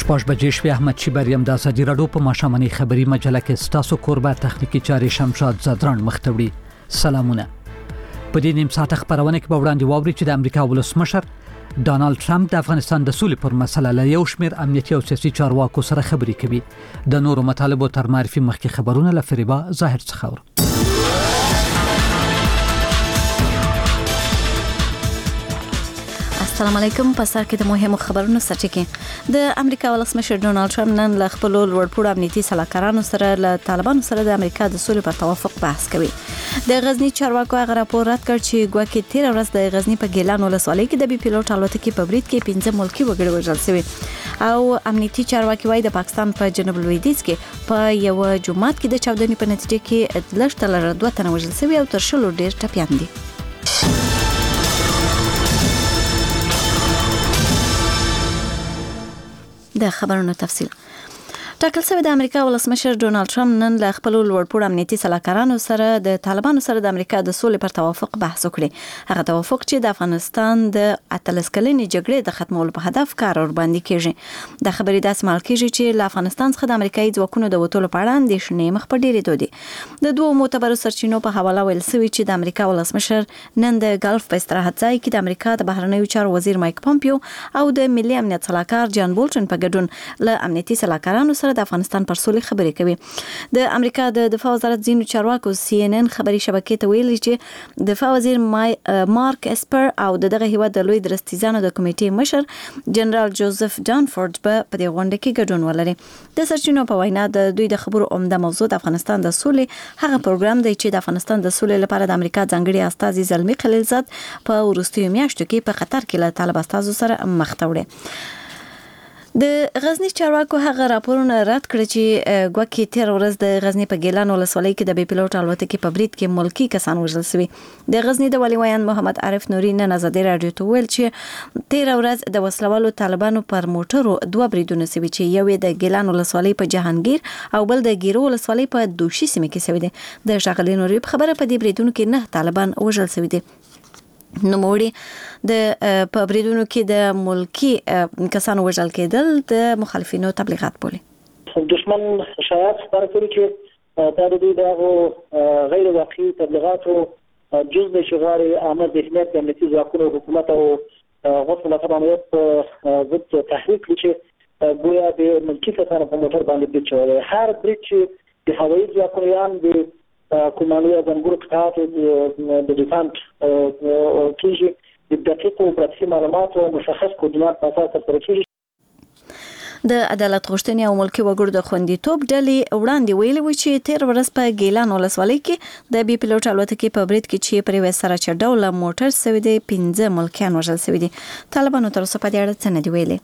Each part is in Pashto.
شپږ بجې شوې. احمد شیبری هم د ازادي راډیو په ماښامنۍ خبري مجله کې ستاسو کوربه تخنیکی چارې شمشاد زدران مختوړي. سلامونه. په دې نیم ساعت خبرونه کې به وړاندې واوري چې د امریکا ولسمشر ډانالد ټرمپ د افغانستان د سولې پر مسله له یو شمېر امنیتي او سیاسي چارواکو سره خبرې کوي. د نورو مطالبو تر معرفي مخکې خبرونه له فریبا ظاهر څخه اورو. السلام علیکم. په سر کې د مهمو خبرونو سرچینه. د امریکا ولسمشر ډونالد ټرمپ نن له خپل لوړپوړو امنیتي سلاکارانو سره له طالبانو سره د امریکا د سولې پر توافق بحث کوي. د غزنی چارواکو هغه راپور رد کړ چې ګواکې 13 ورځ د غزنی په ګیلان ولسوالۍ کې د بي پیلوټ الوتکې په برید کې 15 ملکی وګړي وژل شوي او امنیتي چارواکي وايي د پاکستان په جنوب لویدیځ کې په یو جمعات کې د چاودنې په نتیجه کې لږ تر 2 تنه وژل شوي او تر 100 ډیر ټپيان دي. د خبرونو تفصیل. ټاکل شوی د امریکا ولسمشر ډونالد ټرمپ نن له خپل لوړپوړو امنیتي سلاکارانو سره د طالبانو سره د امریکا د سولې پر توافق بحث وکړي. هغه توافق چې د افغانستان د 18 کلنې جګړې د ختمولو په هدف کار ور باندې کیږي. د خبرې داسې مال کیږي چې له افغانستان څخه د امریکایي ځواکونو د وټولو په اړه اندېښنې مخ په ډېرې دودي. د دوه معتبرو سرچینو په حواله ویل شوی چې د امریکا ولسمشر نن د ګلف په استراحت ځای کې د امریکا د بهرنیو چارو وزیر مایک پومپیو او د ملي امنیت سلاکار جان بولټن په ګډون له امنیتي سلاکارانو سره د افغانستان پر سولې خبرې کوي. د امریکا د دفاع وزارت ځینو چارواکو CNN خبري شبکې ته ویلي چې دفاع وزیر مارک اسپر او دغه هیواد د لوی درستیزانو د کمیټې مشر جنرال جوزف ډانفورد په دې غونډه کې ګډون ولري. د سرچینو په وینا د دوی د خبرو عمده موضوع د افغانستان د سولې هغه پروګرام دی چې د افغانستان د سولې لپاره د امریکا ځانګړي استازي زلمی خلیلزاد په وروستیو میاشتو کې په قطر کې له طالب استازو سره مخ ته وړي. د غزنی چارواکو هغه راپورونه رد کړ چې ګواکې 13 ورځ د غزنی په ګیلان ولسوالۍ کې د بي پیلوټ الوتکې په برید کې ملکی کسان وژل شوي. د غزنی د والي ویان محمد عارف نوري نن ازادي راډیو ته ویل چې 13 ورځ د وسلوالو طالبانو پر موټرو دوه بریدونه شوي چې یو د ګیلان ولسوالۍ په جهانگیر او بل د ګیرو ولسوالۍ په دوشي سیمه کې شوی دی. د شاغلي نوري په خبره په دې بریدونو کې 9 طالبان وژل شوي دي. نوموړي د په بریدونو کې د ملکی کسانو وژل کېدل د مخالفینو تبلیغات بولي. دشمن شایعات خبره کوي چې دا د دوی د غیر واقعي تبلیغاتو جز د شغاري عامه ذهنیت د امنیتي ځواکونو حکومت او غوښتنه لپاره عملیات ضد تحریک چې ګویا د ملکی کسانو په موټر باندې برید شوی. هر برید چې د هوایي ځواکونو یا د کومالي ځانګړو قطعات د ډیفانس کېږي د دقیقو پراتیکي معلوماتو او مشخص کوردینات په اساس ترسره کېږي. د عدالت غوښتنې او ملکی وګړو د خوندیتوب ډلې وړاندې ویلي و چې 13 ورځ په ګیلان ولسوالۍ کې د بي پیلوټ الوتکې په برید کې چې پر وسره چډوله موټر سوي دي 15 ملکیان وژل شوي دي. طالبانو تر اوسه په دې اړه څه نه دی ویلي.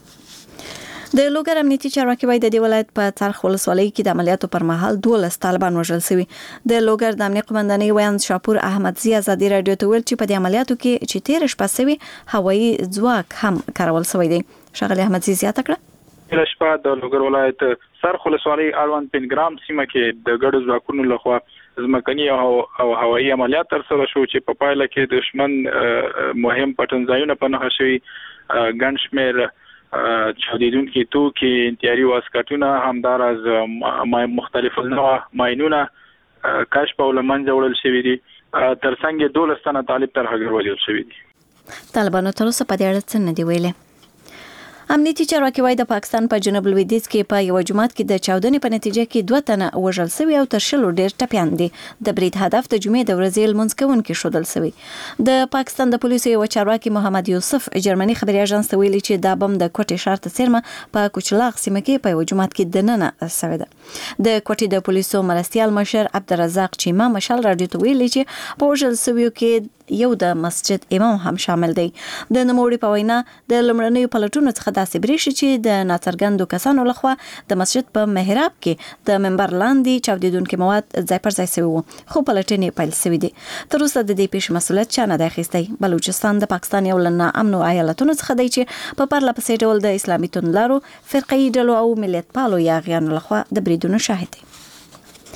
د لوګر امنیتي چارواکي وايي د دې ولایت په څرخ ولسوالۍ کې د عملیاتو پر مهال 12 طالبان وژل شوي. د لوګر د امنیت قومندانۍ ویان شاپور احمد زی ازادي راډیو ته ویل چې په دې عملیاتو کې چې 13 شپه شوي هوایي ځواک هم کارول شوی دی. شغله احمد زی زیاته کړه د شپه د لوګر ولایت څرخ ولسوالۍ اړوند 5 ګرام سیمه کې د ګډو ځواکونو لخوا ځمکني او هوایي عملیات ترسره شو چې په پایله کې دشمن مهم پټنځایونه په نښه شوي ګڼ شمېر چاودیدونکي توکي انتیاري واسکټونه همداراز مختلف النوع ماینونه کشف او لمنځه وړل شوي دي. ترڅنګ 12 تنه طالب تر هغه وژل شوي دي. طالبانو تر اوسه په دې اړه څه نه دی ویلي. امنیتي چارواکي وايي د پاکستان په جنوب لویدیځ کې په یو جمعات کې د چاودنې په نتیجه کې 2 تنه وژل شوي او تر 100 ډیر ټپيان دي. د برید هدف د جمعې د ورځې لمونځ کوونکي شودل شوی. د پاکستان د پولیسو یو چارواکي محمد یوسف جرمني خبري اژانس ته ویلي چې دا بم د کوټې ښار ته سیرمه په کوچلاغ سیمه کې په یو جمعات کې دننه شوی ده. د کوټې د پولیسو مرستيال مشر عبدالرزاق چیما مشال راډیو ته ویلي چې په وژل شویو کې یو د مسجد امام هم شامل دی. د نوموړي په وینا د لمړنیو پلټونو څخه داسې بریښي چې د ناڅرګندو کسانو لخوا د مسجد په محراب کې د منبر لاندې چاودیدونکي مواد ځای پر ځای شوي وو خو پلټنې پیل شوې دي. تر اوسه د دې پیښې مسؤلیت چا نه دی اخیستی. بلوچستان د پاکستان یو له ناامنو ایالتونو څخه دی چې په پرله پسې ډول د اسلامي توندلارو فرقه‌يي ډلو او ملیت پالو یاغیانو لخوا د بریدونو شاهد دی.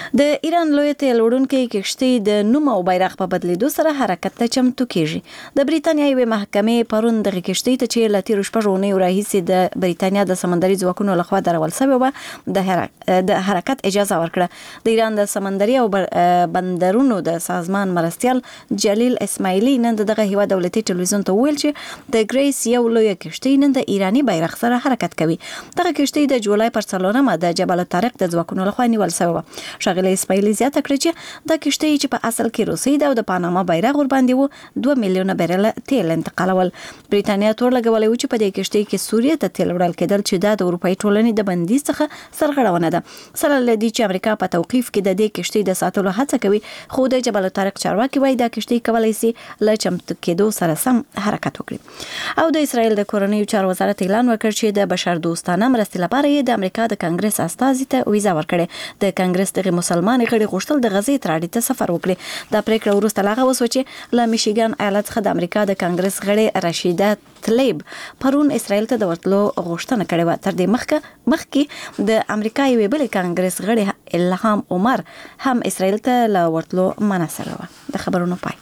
د ایران لوی تیل وړونکې کشتۍ د نوم او بیرغ په بدلیدو سره حرکت ته چمتو کیږي. د بریتانیا یوې محکمې پرون دغه کشتۍ ته چې له تیرو شپږو اونیو راهیسې د بریتانیا د سمندري ځواکونو لخوا درول شوې وه د حرکت اجازه ورکړه. د ایران د سمندري او بندرونو د سازمان مرستیال جلیل اسماعیلی نن دغه هیواد دولتي ټلویزیون ته ویل چې د ګریس یو لوی کشتۍ نن د ایرانی بیرغ سره حرکت کوي. دغه کشتۍ د جولای پر 4 د جبل الطارق د ځواکونو لخوا نیول شوې وه. ښاغلي اسماعیلي زیاته کړې چې د کشتۍ چې په اصل کې روسي ده او د پاناما بیرغ ور باندې وو 2 میلیونه بیرل تیل انتقالول. بریتانیا تور لګولې و چې په دې کشتۍ کې سوریه ته تیل وړل کېدل چې د اروپאי ټولنې د بندیز څخه سرغړونه ده. سره لدی چې امریکا په توقيف کې د دې کشتۍ د ساتلو هڅه کوي، خو د جبل الطارق چارواکي وايي دا کشتۍ کولای شي له چمتو کېدو سره سم حرکت وکړي. او د اسرائیل د کورنیو چارو وزارت اعلان وکړ چې د بشر دوستانه مرستې لپاره د امریکا د کانګرس استازي ته ویزا ورکړي. د کانګرس دغه مسلمان غړي غوښتل د غزې تر اړې ته سفر وکړي. دا پریکړه وروسته لاغه وسو چې له میشیګان ایالت څخه د امریکا د کانګرس غړي رشیده تلیب پرون اسرائیل ته د ورتلو غوښتنه کړې و. تر دې مخکې د امریکا یوې بلې کانګرس غړي الهام عمر هم اسرائیل ته له ورتلو منع شوی و. د خبرونو پای.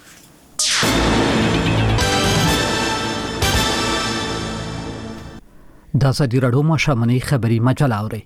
د ازادي راډیو ماشومنۍ خبري مجله اوري.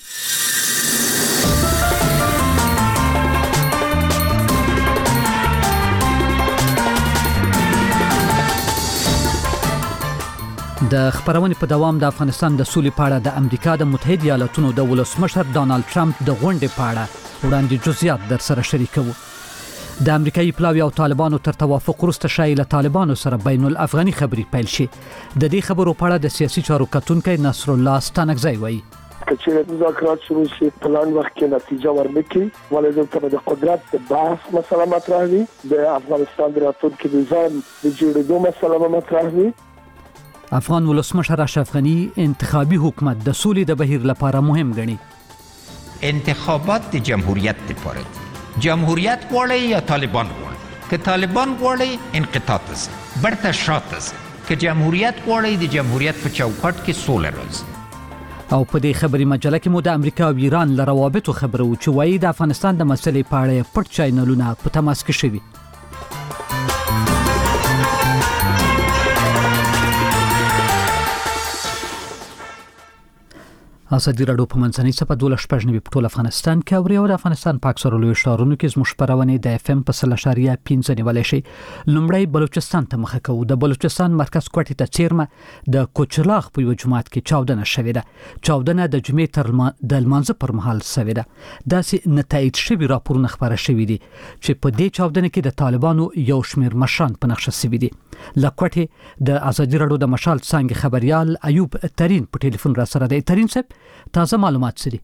د خبرونې په دوام د افغانستان د سولې په اړه د امریکا د متحده ایالاتونو د ولسمشر ډانلډ ټرمپ د غونډې په اړه وړاندې جزئیات در سره شریکوو. د امریکایي پلاوی او طالبانو تر توافق وروسته شایي له طالبانو سره بین الافغاني خبرې پیل شي. د دې خبرو په اړه د سیاسي چارو کتونکي نصر الله ستانکزی وایي چې مذاکرات شروع شي پلان وخت کې نتیجه ورنکړي، ولې دلته د قدرت د بحث مسله مطرح وي، د افغانستان د راتلونکي نظام د جوړېدو مسله مطرح وي. افغان ولسمشر اشرف غنی انتخابي حکومت د سولې د بهیر لپاره مهم ګڼي. انتخابات د جمهوریت لپاره دي. جمهوریت غواړي یا طالبان غواړي؟ که طالبان غواړي انقطاع ته برته شاته ځي، که جمهوریت غواړي د جمهوریت په چوکاټ کې سوله راځي. او په دې خبري مجله کې مو د امریکا او ایران له روابطو خبرو چې وایي د افغانستان د مسلې په اړه پټ چینلونه په تماس کې شوي. ازادي راډیو په منځنۍ صفحه 12 په ټول افغانستان کې اوري او د افغانستان په اکثرو لوی ښارونو کې زموږ خبرونه د اف ام په 3.5 نیولای شي. لومړی بلوچستان ته مخه کوو. د بلوچستان مرکز کوټې ته چیرمه د کوچلاغ په یو جماعت کې چاودنه شوې ده. چاودنه د جمعې د لمانځه پر مهال شوې ده. داسې نتایج شوي راپورونه خبره شوي دي چې په دې چاودنه کې د طالبانو یو شمېر مشران په نقشه شوي دي. لکوټه د ازادي راډیو د مشال څنګه خبريال ایوب ترين په ټلیفون را سره دی. ترين صاحب تازه معلومات سری.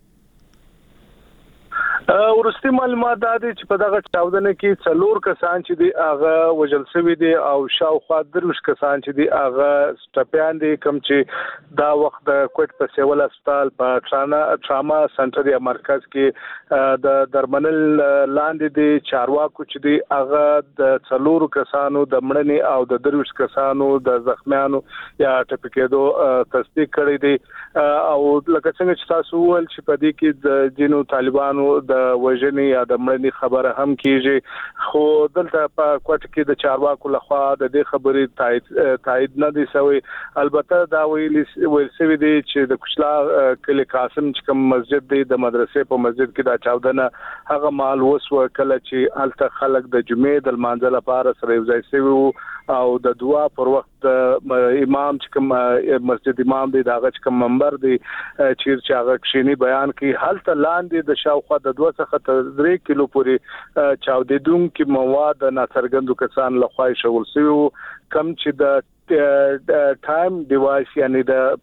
ورستي معلومات دا دي چې په دغه چاودنه کې 4 کسان چې دي هغه وژل شوي دي او شاوخوا 30 کسان چې دي هغه سټپیان دي، کوم چې دا وخت د کوټ په سیول هسپتال په ټراما سنټر یا مرکز کې د درمنل لاندې دي. چارواکو چې دي هغه د 4 کسانو د مړنې او د 30 کسانو د زخمیانو یا ټپکېدو تصدیق کړی دي. او لکه څنګه چې تاسو ول چې په دې کې د جنو طالبانو د وژنې یا د مړنې خبره هم کیږي، خو دلته په کوټ کې د چارواکو لخوا د دې خبرې تایید نه دي شوی. البته دا ویل شوی دی چې د کوچلاغ کلی قاسم چې کوم مسجد دی د مدرسې په مسجد کې دا چاودنه هغه مال وسو کله چې الته خلک د جمعې د لمانځه لپاره سره یو ځای شوي او د دعا پر وخت امام چې کوم مسجد امام دی دا چې کوم منبر دی چې هغه کښینی بیان کوي هلته لاندې د شاوخوا د 2 څخه 3 کیلو پورې چاودیدونکو مواد ناڅرګندو کسان لخوا شغل شوی کم چې د ټایم ډیوایس یعنی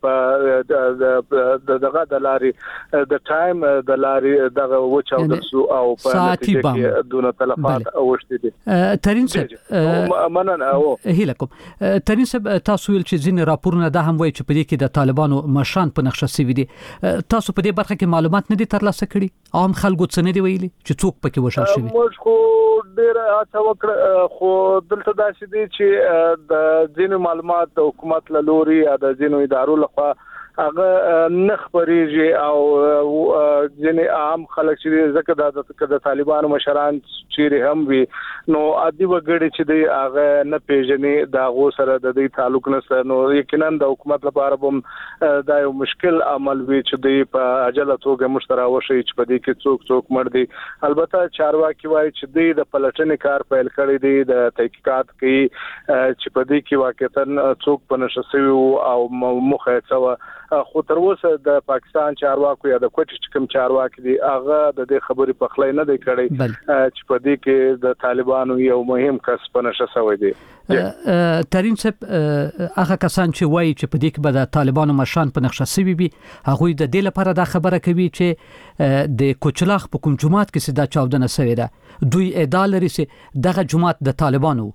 دغه د لاري د ټایم د لاري دغه وچاودل سو او په نتیجه کې دونه تلفات اوشتي دي. ترين صاحب مننه او هیله کوم. ترين صاحب تاسو ویل چې ځینې راپورونه دا هم وایي چې په دې کې د طالبانو مشران په نقشه سوي دي. تاسو په دې برخه کې معلومات نه دي ترلاسه کړي؟ عام خلکو څه نه دی ویلي چې څوک پکې وشل شوی؟ موږ خو ډیر هڅه وکړه خو دلته داسې دي چې د ځینو معلومات د حکومت له لوري یا د ځینو ادارو لخوا هغه نخبريږي او ځنې عام خلک چې زکه د طالبانو مشران چیرې هم وي نو عادي وګړي چې دی هغه نه پیژني دا غو سره د دې تعلق نه نو یقینا د حکومت لپاره هم دا یو مشکل عمل وي چې دی په عجله توګه مشتراو شي چې په دې کې څوک مړ دي. البته چارواکي وایي چې دی د پلټنې کار پیل کړی دی د تحقیقات کوي چې په دې کې واقعا څوک په نشسوي او مخه څه خو تر اوسه د پاکستان چارواکو یا د کوټ کوم چارواکي دی هغه د دې خبرې په خلای نه دی کړی چې په دې کې د طالبانو یو مهم کس په نشسوي دی. ترين صاحب هغه کسان چې وایي چې په دې کې به د طالبانو مشران په نقشه سوي وي هغه د دې لپاره دا خبره کوي چې د کوچلاغ په کوم جماعت کې سدا چاودنه سوي ده دوی ادعا لري چې دغه جماعت د طالبانو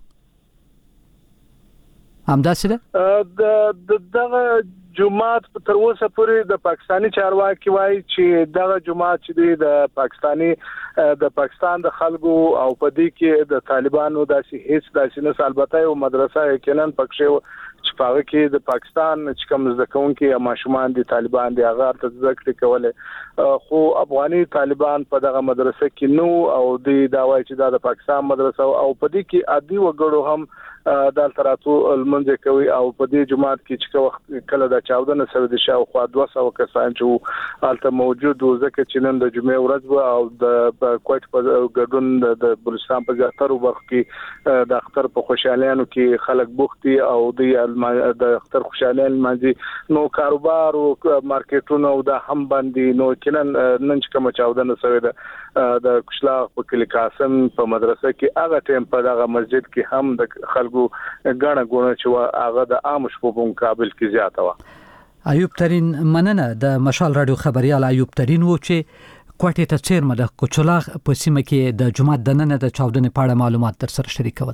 همداسې ده دغه جماعت تر اوسه پورې د پاکستانی چارواکي وایي چې دغه جماعت چې د پاکستان د خلکو او په دې کې د طالبانو داسې نه البته یو مدرسه یقینا پکښې چې پاره کې د پاکستان چې کوم ځکهونکي یا ماشومان دي طالبان دي هغه ته ذکر کوله خو افغاني طالبان په دغه مدرسه کې نو او د وایي چې د پاکستان مدرسه او په دې کې عادي وګړو هم د تراتو المنځ کوي او په دې جماعت کې چې وخت کله د چاودنه سره د شاوخوا 200 کسان چې الته موجود و ځکه چې نن د جمعې ورځ و او د کوټ په ګډون د بلوچستان په زیاتره برخو کې د اختر په خوشالانو کې خلک بوختي او د اختر خوشالان مانځي نو کاروبار او مارکیټونو او د هم باندې نو کینن نن چې کوم چاودنه سره د کشلاغ په کلی قاسم په مدرسه کې هغه ټیم په دغه مسجد کې هم د خلکو غاڼه غونه چې هغه د عام شپو په مقابل کې زیاته و. ایوب ترين مننه د مشال رادیو خبريال ایوب ترين و چې کوټه ته چیرمه د کوچلاغ په سیمه کې د جمعه د نن د چاودنې په اړه معلومات تر سره شریکول.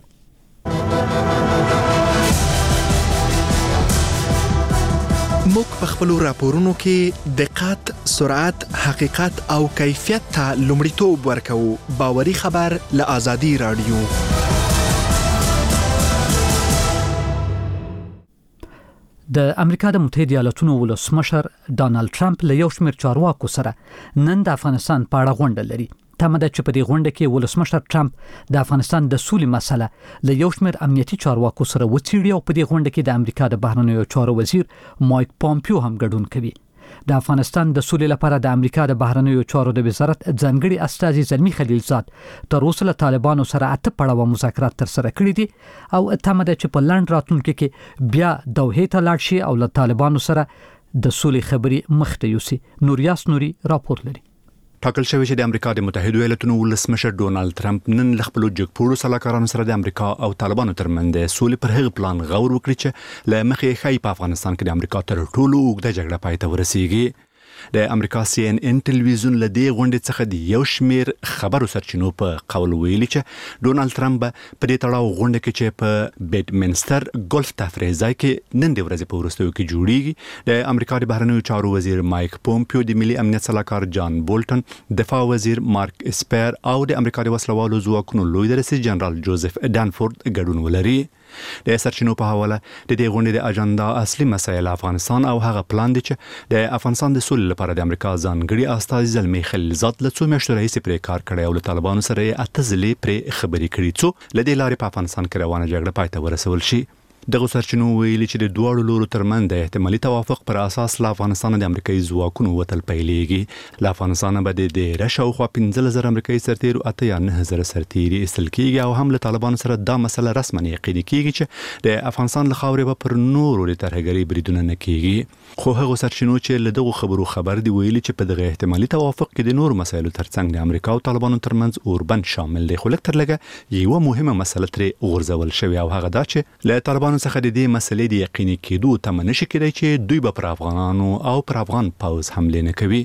موږ په خپل راپورونو کې دقت، سرعت، حقیقت او کیفیت ته لومړیتوب ورکوو. باوري خبر له آزادي رادیو. د امریکا د متحده ایالاتونو ولسمشر ډانلډ ټرمپ له یو شمېر چارواکو سره نن د افغانستان په اړه غونډه لري. تمه ده چې په دې غونډه کې ولسمشر ټرمپ د افغانستان د سولې مسله له یو شمېر امنیتي چارواکو سره وڅېړي او په دې غونډه کې د امریکا د بهرنیو چارو وزیر مایک پومپیو هم ګډون کوي. د افغانستان د سولې لپاره د امریکا د بهرنیو چارو د وزارت ځانګړي استازي زلمی خلیلزاد تر اوسه له طالبانو سره 8 پړاوه مذاکرات تر سره کړي دي او تمه ده چې په لند راتلونکي کې بیا دوحې ته لاړ شي او له طالبانو سره د سولې خبري مخته یوسي. نوریاس نوري راپور لري. ټاکل شوی چې د امریکا د متحده ایالاتونو ولسمشر ډونالد ټرمپ نن له خپل جګپوړو سلاکارانو سره د امریکا او طالبانو ترمنځ د سولې پر هغه پلان غور وکړي چې له مخې ښایي په افغانستان کې د امریکا تر ټولو اوږده جګړه پای ته ورسیږي. د امریکا CNN ټلویزیون له دې غونډې څخه د یو شمیر خبرو سرچینو په قول ویلي چې ډونالد ټرمپ په دې تړاو غونډه کې چې په بیډمنستر ګولف تفریح ځای کې نن د ورځې په وروستیو کې جوړیږي د امریکا د بهرنیو چارو وزیر مایک پومپیو، د ملي امنیت سلاکار جان بولټن، دفاع وزیر مارک اسپیر او د امریکا د وسلوالو ځواکونو لوی رئیس جنرال جوزف ډانفورد ګډون ولري. د سرچینو په حواله د دې غونډې د اجنډا اصلي مسایل افغانستان او هغه پلان دي چې د افغانستان د سولې لپاره د امریکا ځانګړي استازي زلمی خلیلزاد له څو میاشتو راهیسې پرې کار کړی او له طالبانو سره یې 8 ځلې پرې خبرې کړې څو له دې لارې په افغانستان کې روانه جګړه پای ته ورسول شي. دغه سرچینو ویلي چې د دوه لورو ترمنځ د احتمالي توافق پر اساس له افغانستان د امریکایي ځواکونو وتل پیلېږي. له افغانستان به د ډېر شاوخوا 15000 امریکایي سرتیرو 8 یا 9000 سرتیري ایستل کېږي او هم له طالبانو سره دا مسله رسما یقیني کېږي چې د افغانستان له خاورې به پر نورو د ترهګرۍ بریدونه نه کېږي. خو هغه سرچینو چې له دغه خبرو خبر دي ویلي چې په دغه احتمالي توافق کې د نورو مسایلو ترڅنګ د امریکا او طالبانو ترمنځ اوربند شامل دی. خو لږ تر لږه یو مهمه مسله ترې غورځول شوې او هغه دا چې له طالبانو څخه د دې مسلې د یقیني کېدو تمه نشي کېدای چې دوی به پر افغانانو او پر افغان پوځ حمله نه کوي.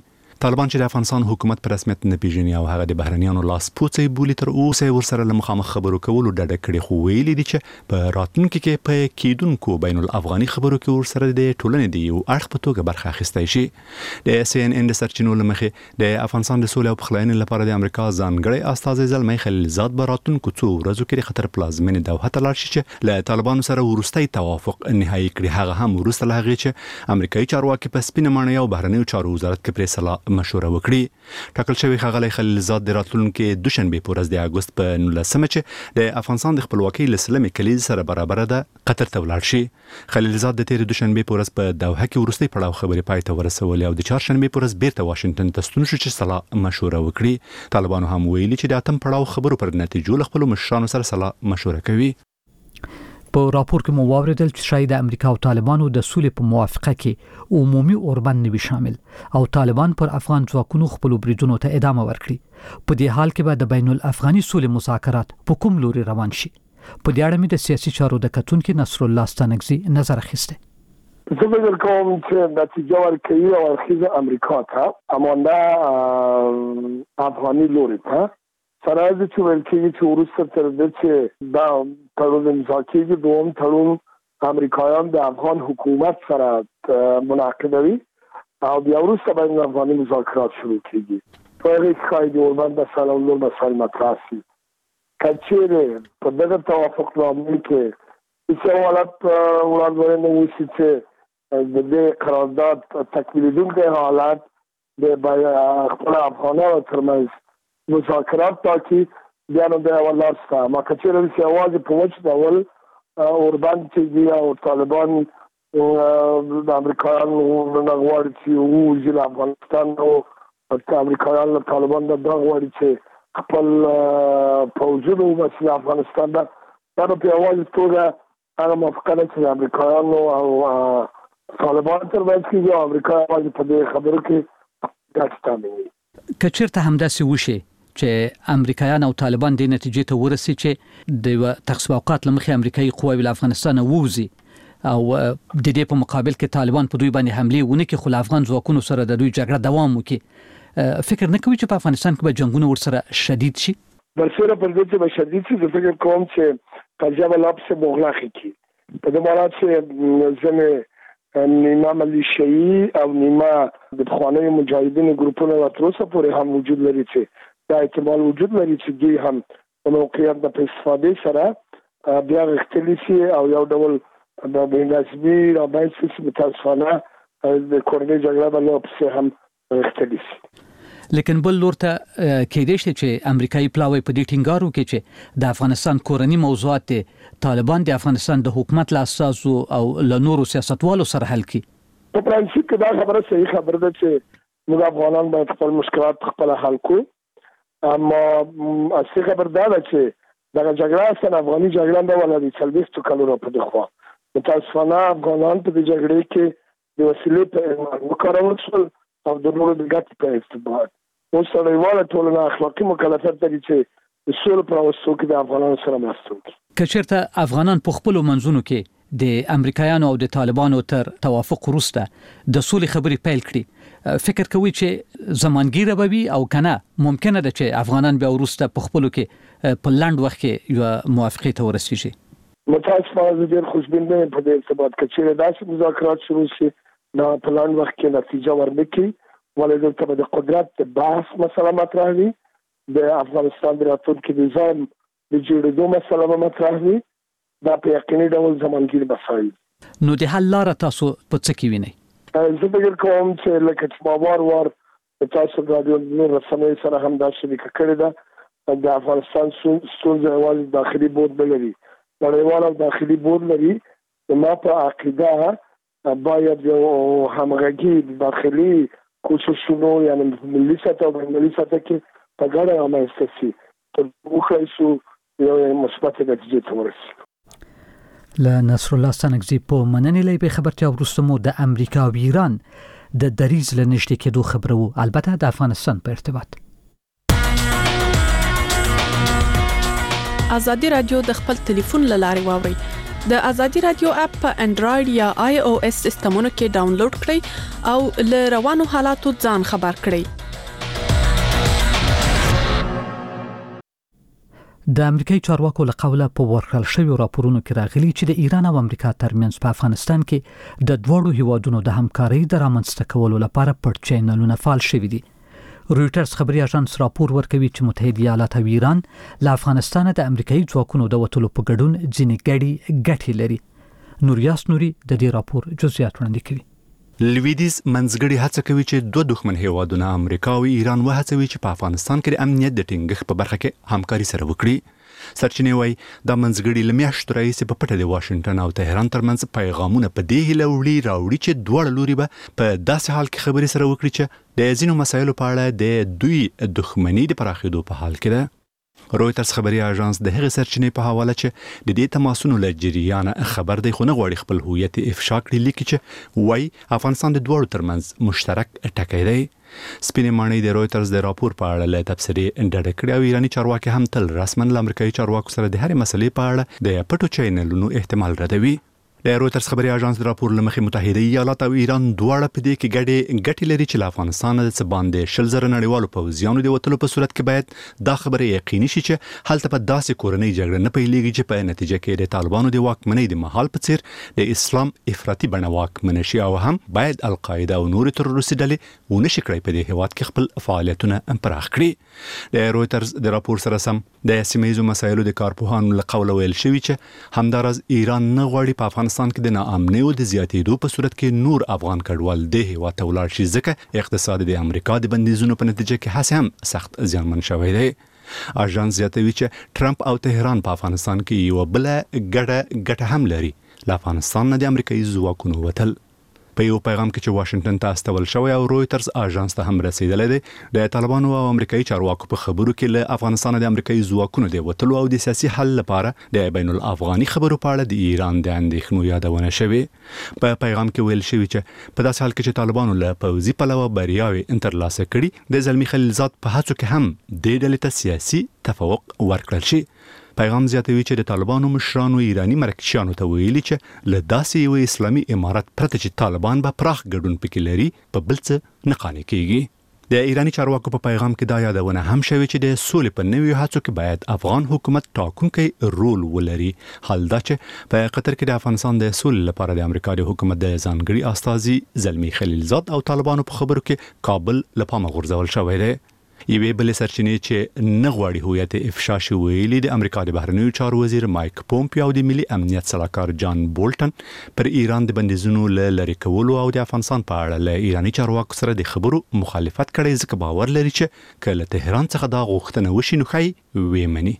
طالبان چې د افغانستان حکومت په رسمیت نه پیژني او هغه د بهرنیانو لاس پوڅي بولی تر اوسه ورسره له مخامخ خبرو کولو ډډه کړې خو ویلي دي چې په راتلونکي کې په کېدونکو بین الافغاني خبرو کې ورسره د ټولنې دی او اړخ په توګه برخه اخیستای شي. د CNN د سرچینو لمخې د افغانستان د سولې او پخلاینې لپاره د امریکا ځانګړی استازی زلمی خلیلزاد براتونکو څو ورځو کې خطر پلازمینې دوحه ته لاړ شي چې له طالبانو سره ورستۍ توافق نهایی کړي. هغه هم ورسته له هغې چې امریکایي چارواکي په سپینه ماڼۍ او بهرنیو چارو وزارت کې پرې سلا مشوره وکړي. ټاکل شوی ښاغلی خلیلزاد د راتلونکي دوشنبه په ورځ د اګوست په 19 چې د افغانستان د خپلواکۍ له سلمې کلیز سره برابر ده قطر ته ولاړ شي. خلیلزاد د تیر دوشنبه په ورځ په دوحه کې ورستۍ پړاو خبرې پای ته ورسولې او د چهارشنبه په ورځ بیرته واشنگټن ته ستون شو چې سلا مشوره وکړي. طالبانو هم ویلي چې د اتم پړاو خبرو پر نتیجو له خپلو مشرانو سره سلا مشوره کوي. په راپور کې مو واوریدل چې شاید د امریکا او طالبانو د سولې په موافقه کې عمومي اوربند نوي شامل او طالبان پر افغان ځواکونو خپل بریدونو ته ادامه ورکړي. په دې حال کې به د بین الافغاني سولې مذاکرات په کوم لوري روان شي. په دې اړه مې د سیاسي چارو د کتونکو نصر الله ستانکزي نظر اخیسته. زه فکر کوم چې نتیجه ورکوي او اخیزه امریکا ته امانده افغاني لوري ته سره د چې ورکیږي چې ورسره تر دې چې دا تړون امضا کېږي دوم تړون امریکایان د افغان حکومت سره منعقدوي او بیا وروسته بین افغاني مذاکرات شروع کېږي. په هغې کې ښایي د اوربند مسایل او نور مسایل مطرح شي. که چیرې په دغه توافقنامې کې هېڅ حالت وړاندوینه وشي چې د دې قرارداد تکمیلېدونکی حالت د خپل افغانانو ترمنځ مذاکرات تاکي بیا نو د اولاد سره ما کچېره چې اواز په وچ ډول اوربند چې او طالبان د امریکایانو غواړي چې وځي له افغانستان او امریکایان له طالبان د غواړي چې خپل پوځونو مسله افغانستان دا په اواز توګه هغه موافقه چې امریکایانو او طالبان ترمنځ کې او امریکا په دې خبرو کې ګټه کچېرته همداسې وشي چې امریکایان او طالبان د نتیجې ته ورسي چې د تخصیص اوقات لمخې امریکایي قواوی له افغانستان ووزي او د دې په مقابل کې طالبان په دوی باندې حمله ونه کې خو افغان ځواکونو سره د دوی جګړه دوام وکړي. فکر نه کوي چې په افغانستان کې به جنگونه ورسره شدید شي؟ برسره پر دې چې به شدید شي. زه فکر کوم چې تجربه لابس مغلقه کی په دې معنی چې ځنه نیمه ملیشیايي او نیمه د بخوانی مجاهدین ګروپونه وتروسه پورې هم وجود لري چې دا احتمال وجود لري چې دوی هم په موقعیت د استفادې سره بیا غښتلی شي او یو ډول د بین‌المللي رابطې چې متاسفانه د کورنۍ جګړه باندې په هم غښتلی شي. لیکن بل لور ته کېدې شي چې امریکایي پلاوی په دې ټینګارو کې چې د افغانستان کورنۍ موضوعات طالبان د افغانستان د حکومت له اساسو او له نورو سیاستوالو سره حل کړي. په پرانسیپ کې دا خبره صحیح خبره ده چې موږ افغانان باید خپل مشکلات خپل حل کړو. اما اصلي خبر دا ده چې دغه جګړه سره افغاني جګړه نه ولري 40 کلونو په دغه متاسفانه افغانان په دې جګړه کې د وسیلې په وکړول شول او د نورو د ګټې په استفاده اوس نړیواله ټولنه اخلاقي مکلفیت لري چې د سولې پر وسیله کې د افغانانو سره مرسته وکړي. کچېرته افغانان په خپل منځونو کې د امریکایانو او د طالبانو تر توافق وروسته د سولې خبرې پیل کړي، فکر کوي چې زمانګیره به وي او کنه ممکنه ده چې افغانان بیا وروسته په خپلو کې په لاند وخت کې یو موافقه ته ورسیږي؟ متاسفانه ډېر خوشبین نه په دې ارتباط کې چې داسې مذاکرات شروع شي دا په لاند وخت کې نتیجه ورنکړي، ولې دلته د قدرت د بحث مسله مطرح وي، د افغانستان د راتلونکي نظام د جوړېدو مسله مطرح وي، دا په یقیني ډول زمانګیر مسایل. نو د حل لاره تاسو په څه کې وینئ؟ زه فکر کوم چې لکه چې ما وار تاسو رادیو نور رسنۍ سره هم دا شریکه کړې ده، د افغانستان ستونزه یوازې داخلي بود نه لري، نړیوال او داخلي بود لري. ما په عقیده باید یو همغږي داخلي کوششونو یعنی ملي سطح او بین‌المللي سطح کې په ګډه رامنځته شي تر وخت شو یو مثبت نتیجې ته ورسي. له نصر الله ستانکزي په مننې لې خبرتیا وروسته مو د امریکا او ایران د دریز له نږدې کېدو خبرو، البته د افغانستان په ارتباط. ازادي رادیو د خپل ټلیفون له لارې واوري د ازادي رادیو اپ په انډراید یا آی او اس سیستمونو کې ډاونلوډ کړئ او له روانو حالاتو ځان خبر کړئ. د امریکایي چارواکو له قوله په ورکړل شویو راپورونو کې راغلي چې د ایران او امریکا ترمنځ په افغانستان کې د دوړو هیوادونو د همکارۍ د رامنځته کولو لپاره پټ چینلونه فعال شوي دي. رويټرز خبري اژانس راپور ورکوي چې متحده ایالات او ایران له افغانستان د امریکایي ځواکونو د وټلو په ګډون ځینې ګټې لري. نوریاس نوري د دې راپور جزئیات وړاندې کوي. لویدیز منځګړي هڅه کوي چې دوه دښمن هیوادونه امریکا او ایران وهڅوي چې په افغانستان کې د امنیت د ټینګښت په برخه کې همکاري سره وکړي. سرچینې وايي د منځګړي له میاشتو راهیسې په پټه د واشنگټن او تهران ترمنځ پیغامونه په دې هیله راوړي چې دواړه لوري به په داسې حال کې خبرې سره وکړي چې د ځینو مسایلو په اړه د دوی دښمنۍ د پراخېدو په حال کې ده. رويټرز خبري اژانس د هغې سرچینې په حواله چې د دې تماسونو له جریان خبر دی خو نه غواړي خپل هویت افشا کړي لیکي چې وايي افغانستان د دوړو ترمنځ مشترک ټکی دی. سپینې ماڼۍ د رويټرز د راپور په اړه له تبصرې ډډه کړې او ایراني چارواکي هم تل رسماً له امریکایي چارواکو سره د هرې مسلې په اړه د پټو چینلونو احتمال ردوي. د رويټرز خبري اژانس د راپور لمخې متحده ایالات او ایران دواړه په دې کې ګټې لري چې له افغانستان د څه باندې 10,000 نړیوالو پوځیانو د وټلو په صورت کې باید دا خبره یقیني شي چې هلته په داسې کورنۍ جګړه نه پیلېږي چې په نتیجه کې د طالبانو د واکمنۍ د مهال په څیر د اسلام افراطي بڼه واکمن شي او هم باید القاعده او نور تروریستي ډلې ونشي کړی په دې هیواد کې خپل فعالیتونه پراخ کړي. د رويټرز د راپور سره سم د سیمه‌ییزو مسایلو د کارپوهانو له قوله ویل شوی چې همدارز ایران نه غواړي په افغانستان کې د ناامنۍ او د زیاتېدو په صورت کې نور افغان کډوال د هیواد ته ولاړ شي ځکه اقتصاد د امریکا د بندیزونو په نتیجه کې هڅې هم سخت زیانمن شوی دی. اژانس زیاتوي چې ټرمپ او تهران په افغانستان کې یو بل ګټه هم لري. له افغانستان نه د امریکایي ځواکونو وتل. په یو پیغام کې چې واشنگټن ته استول شوی او رويټرز اژانس ته هم رسیدلی دی د طالبانو او امریکایي چارواکو په خبرو کې له افغانستان د امریکایي ځواکونو د وتلو او د سیاسي حل لپاره د بین الافغاني خبرو په اړه د ایران د اندېښنو یادونه شوې. په پیغام کې ویل شوی چې په داسې حال کې چې طالبانو له پوځي پلوه بریاوې ترلاسه کړي د زلمی خلیلزاد په هڅو کې هم د ډلې ته سیاسي تفوق ورکړل شي. پیغام زیاتوي چې د طالبانو مشرانو ایرانی مرکزیانو ته ویلي چې له داسې یو اسلامي امارت پرته چې طالبان به پراخ ګډون پکې لري په بل څه نه قانع کیږي. د ایرانی چارواکو په پیغام کې دا یادونه هم شوی چې د سولې په نویو هڅو کې باید افغان حکومت ټاکونکی رول ولري. حال دا چې په قطر کې د افغانستان د سولې لپاره د امریکا د حکومت د ځانګړي استازي زلمی خلیلزاد او طالبانو په خبرو کې کابل له پامه غورځول شوی دی. یوې بلې سرچینې چې نه غواړي هویت افشا شي ویلي د امریکا د بهرنیو چارو وزیر مایک پومپیو او د ملي امنیت سلاکار جان بولټن پر ایران د بندیزونو لری کولو او د افغانستان په اړه له ایرانی چارواکو سره د خبرو مخالفت کړي ځکه باور لري چې کله تهران څخه دا غوښتنه وشي نو ښایي ویمني.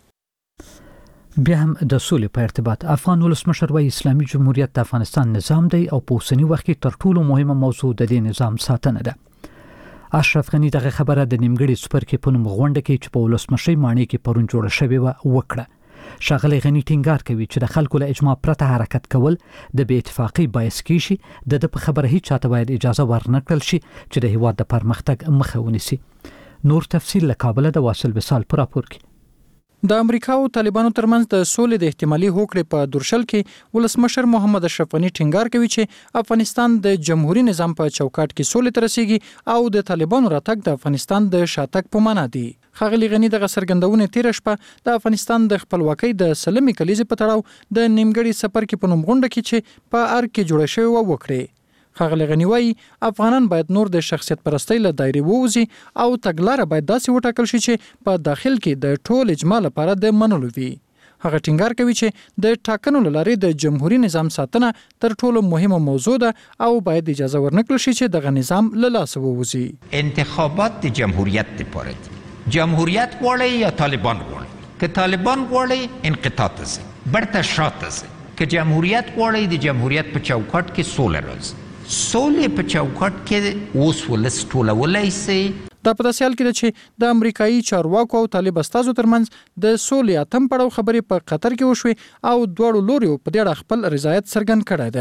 بیا هم د سولې په ارتباط افغان ولسمشر وايي اسلامي جمهوریت د افغانستان نظام دی او په اوسنی وخت کې تر ټولو مهمه موضوع د دې نظام ساتنه ده. اشرف غنی دغه خبره د نیمګړي سپرکې په نوم غونډه کې چې په ولسمشي ماڼۍ کې پرون جوړه شوې وکړه. ښاغلی غنی ټینګار کوي چې د خلکو له اجماع پرته حرکت کول د بې اتفاقۍ باعث کیږي د په خبره هیڅ چاته باید اجازه ورنکړل شي چې د هیواد د پرمختګ مخه ونیسي. نور تفصیل له کابل د واصل وصال پر راپور کې. د امریکا او طالبانو ترمنځ د سولې د احتمالي هوکړې په درشل کې ولسمشر محمد اشرف غنی ټینګار کوي چې افغانستان د جمهوریت نظام په چوکاټ کې سولې ته رسیږي او د طالبانو راتګ د افغانستان د شاتګ په معنا دی. ښاغلی غنی دغه څرګندونه تیر شپه د افغانستان د خپلواکۍ د سلمې کلیزې په تړاو د نیمګړي سفر کې په نوم غونډه کې چې په ارګ کې جوړه شوې و وکړي. ښاغلی غنی وايي افغانان باید نور د شخصیت پرستۍ له دایرې ووځي او تګلاره باید داسې وټاکل شي چې په داخل کې د ټول اجماع لپاره د منلو وي. هغه ټینګار کوي چې د ټاکنو لارې د جمهوریت نظام ساتنه تر ټولو مهمه موضوع ده او باید اجازه ورنکړل شي چې دغه نظام له لاسه ووځي. انتخابات د جمهوریت لپاره دي. جمهوریت غواړي یا طالبان غواړي؟ که طالبان غواړي انقطاع ته ځي، برته شاته ځي. که جمهوریت غواړي د جمهوریت په چوکاټ کې سوله راځي. سولې په چوکاټ کې اوس ولس ټولولی سي. دا په داسې حال کې ده چې د امریکایي چارواکو او طالب استازو ترمنځ د سولې اتم پړاو خبرې په قطر کې وشوې او دواړو لوریو په دې اړه خپل رضایت څرګند کړی دی.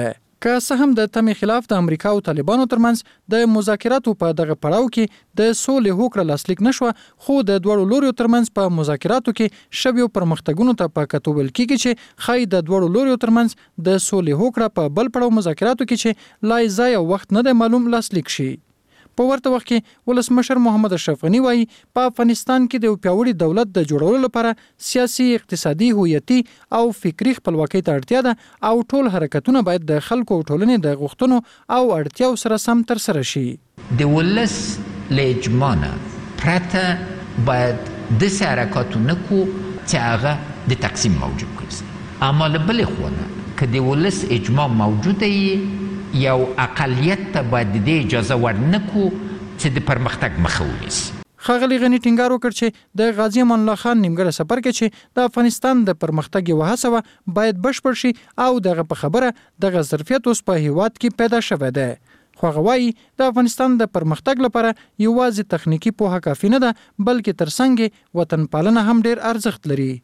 که څه هم د تمې خلاف د امریکا او طالبانو ترمنځ د مذاکراتو په دغه پړاو کې د سولې هوکړه لاسلیک نشوه، خو د دوړو لوريو ترمنځ په مذاکراتو کې شویو پرمختګونو ته په کتو ویل کېږي چې خای د دوړو لوريو ترمنځ د سولې هوکړه په بل پړاو مذاکراتو کې چې لای ځای او وخت نه دی معلوم لاسلیک شي. په ورته وخت کې ولسمشر محمد اشرف غنی وایي په افغانستان کې د پیاوړي دولت د جوړولو لپاره سیاسي، اقتصادي، هویتي او فکری خپلواکۍ ته اړتیا ده او ټول حرکتونه باید د خلکو او ټولنې د غوښتنو او اړتیاو سره سم تر سره شي. د ولس له اجماع پرته باید د حرکتونه کو چې هغه د تقسیم موجود کړي، اما له بل خونه که د ولس اجماع موجوده وي یو اقلیت ته باید د اجازه ورنکو چې د پرمختګ مخه ونیسي. ښاغلي غني ټینګار وکړ چې د غازی امان الله خان نیمګړی سفر کې چې د افغانستان د پرمختګ یو هڅه باید بشپړ شي او دغه په خبره دغه ظرفیت اوس په هیواد کې پیدا شوی دی. خو هغه وایي د افغانستان د پرمختګ لپاره یوازې تخنیکی پوهه کافی نه ده، بلکې ترڅنګ وطن پالنه هم ډیر ارزښت لري.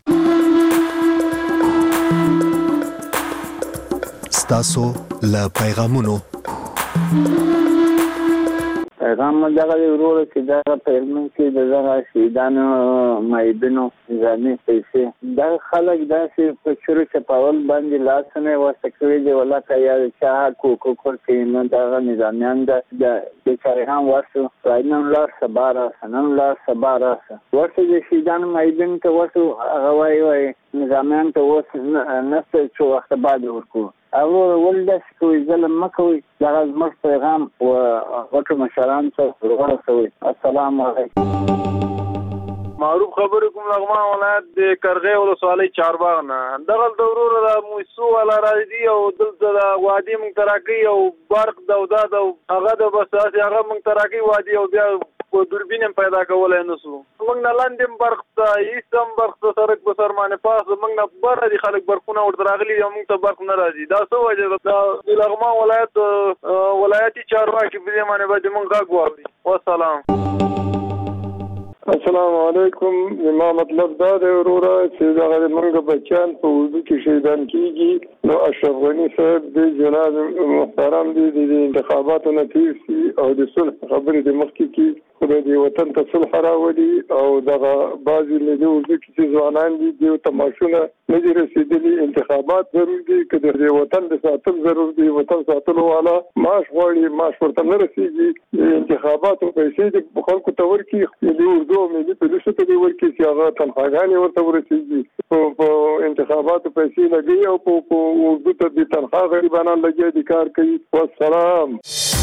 ستاسو له پیغامونو پیغام دغه ورور چې دا په علم کې دغه شهیدانو مایدنو ځاني پیسې دا خلک داسې په شروع چپاول باندې لاس نه وسکوي دی ولا کیا چې کوکو کې نه دغه نظامیان د بیچارهان ورسو راینن لار سبارا سنن لار سبارا ورته د شهیدانو مایدن ته ورسو هغه وایي نظامیان ته وس نه څه وخت بعد ورکو او ولدس کوي ظلم مکوي دغه زموږ پیغام او غټو مشران ته ورسوي. السلام علیکم. معروف خبر کوم لغمان ولایت د کرغې ولسوالۍ چارباغ نه دغه ضرور د موسو ولا راځي او دلته د وادي منتراکي او برق دوداد او هغه د بساس هغه منتراکي وادي او بیا په دوربین پیدا کولای نسو موږ نه لاندې برق ته ایستم برق ته سرک په سرمانه پاس موږ نه بر دي خلک برقونه ورته راغلي او موږ ته برق نه راځي. دا څه وجه د لغمان ولایتي چارواکي په دې معنی باندې موږ غږ واوري. والسلام. السلام علیکم. ما مطلب دا دی وروره چې دغه موږ بچیان په اردو کې شهیدان کیږي نو اشرف غنی صاحب د جناب محترم دي د انتخاباتو نه تیر شي او د صلح خبرې د مخکې کې خدای دې وطن ته صلح راوړي او دغه بعضې له دې اردو کې چې ځوانان دي دې تماشونه نه دي رسېدلي. انتخابات ضرور دي که د وطن د ساتل ضرور دي. وطن ساتلو والا معاش غواړي، معاش ورته نه رسېږي. د انتخاباتو پیسې د خلکو ته ورکړي د اردو ملي پولیسو ته دې ورکړي چې هغه تنخواګانې ورته ورسېږي. په انتخاباتو پیسې لګي او په اردو ته د تنخوا غریبانان لګي دي کار کوي. والسلام.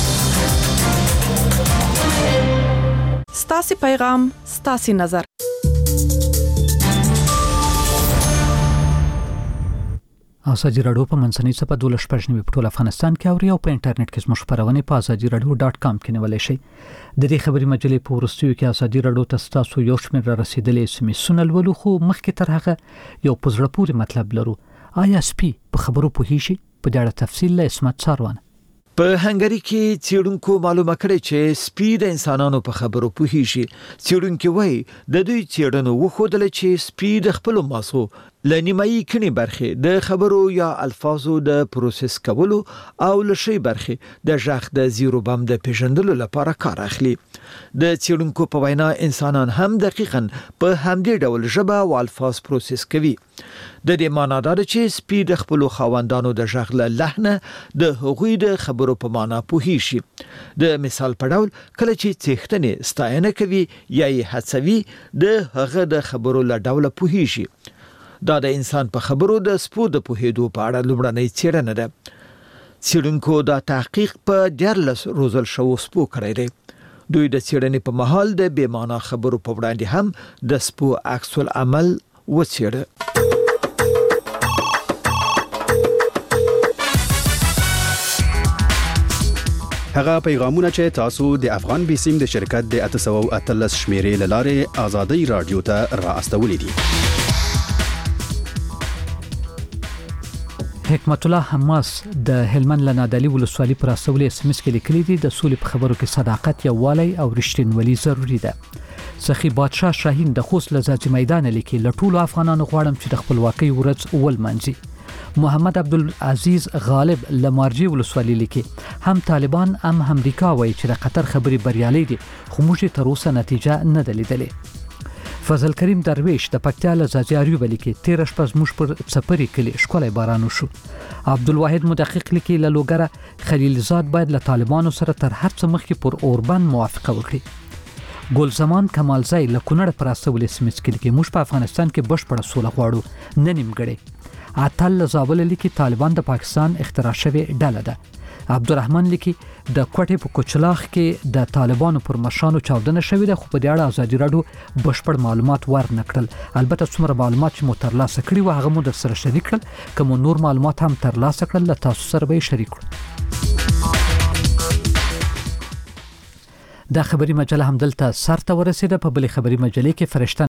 ستاسي پیغام ستاسي نظر. ازادي راډیو په منځنۍ صفحه 12 په ټول افغانستان کې اوري او په انټرنیټ کې زموږ خبرونه په azadiradio.com کې نیولای شئ. د دې خبري مجلې په ورستیو کې ازادي راډیو ته تاسو یو شمېر را رسیدلې SMS ولولو خو مخکې تر هغه یو پزړه پورې مطلب لرو. آیا سپی په خبرو پوهیږي؟ په دې اړه تفصیل له اسمت څاروان. په هنګری کې څېړونکو معلومه کړې چې سپي د انسانانو په خبرو پوهیږي. څېړونکو وایي د دوی څېړنو وښودل چې سپي د خپل ماسو لنیمایي کڼې برخې د خبرو یا الفاظو د پروسس کولو او لشي برخې د ژغ د زیرو بم د پیژندلو لپاره کار اخلي. د څېړونکو په وینا انسانان هم دقیقاً په همدې ډول ژبه او الفاظ پروسس کوي. د دې معنا دا چې سپي د خپل خاوندانو د ژغ له لهنه د هغوی د خبرو په معنا پوهیږي. د مثال په ډول کله چې څښتنې ستاینه کوي یا یې هڅوي د هغه د خبرو له ډول پوهیږي. دا د انسان په خبرو د سپو د پوهېدو په اړه لومړنۍ څېړنه ده. څېړونکو دا تحقیق په 14 روزل شو سپو کړی دی. دوی د څېړنې په مهال د بې معنا خبرو په وړاندې هم د سپو عکس العمل وڅېړه. هغه پیغامونه چې تاسو د افغان بیسیم د شرکت د 813 شمیرې لاره آزادۍ رادیو ته را استولې دي. حکمت الله حماس د هلمند لنادلی ولسوالۍ پر اسولې SMS کې لیکلي دي د سولې په خبرو کې صداقت یووالی او رښتینولي ضروری ده. سخی بادشاه شاهین د خوست لزاجي میدان لیکي لټول افغانانو غواړم چې د خپلواکۍ ورځ ولمنځي. محمد عبدالعزیز غالب لمارجی ولسوالۍ لیکي هم طالبان هم امریکا وایي چې د قطر خبري بریالي دي خو موږ تر اوسه نتیجه نه ده لیدلې. فضل کریم درویش د پکتیا له زازیاریو لیکي 13 شپه زموږ پر څپري کلی ښکلی باران وشو. عبدالواحد مدقق لیکي له لوګره خلیلزاد باید له طالبانو سره تر هر څه مخکې پر اوربند موافقه وکړي. ګل زمان کمالزی له کونړ پر اسول سمس کې لیکي موږ په افغانستان کې بشپړه سوله غواړو نه نیمګړی. عطل زابل لیکي طالبان د پاکستان اختراع شوی ډله ده. عبدالرحمن لیکي د کوټې په کوچلاخ کې د طالبانو پر مشرانو چاودنه شوې ده خو په دې اړه ازادي راډیو بشپړ معلومات ورنکړل. البته څومره معلومات چې مو ترلاسه کړي و هغه مو در سره شریک کړل. کوم نور معلومات هم ترلاسه کړل له تاسو سره به شریک کړو. دا خبري مجله هم دلته سر ته ورسېده. په بلې خبري مجلې کې فرشته